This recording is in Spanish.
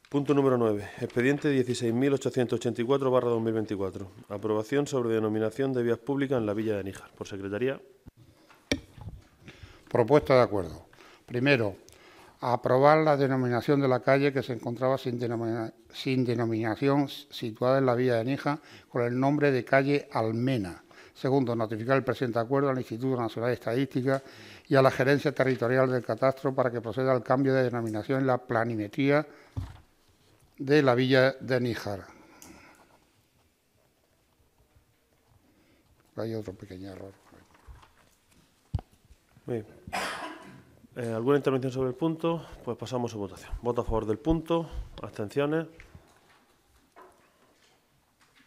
Punto número 9. Expediente 16.884/2024. Aprobación sobre denominación de vías públicas en la Villa de Níjar. Por Secretaría. Propuesta de acuerdo. Primero, aprobar la denominación de la calle que se encontraba sin denominación situada en la Villa de Níjar con el nombre de calle Almena. Segundo, notificar el presente acuerdo al Instituto Nacional de Estadística y a la Gerencia Territorial del Catastro para que proceda al cambio de denominación en la planimetría de la Villa de Níjar. Hay otro pequeño error. Muy bien. ¿Alguna intervención sobre el punto? Pues pasamos a votación. Voto a favor del punto. Abstenciones.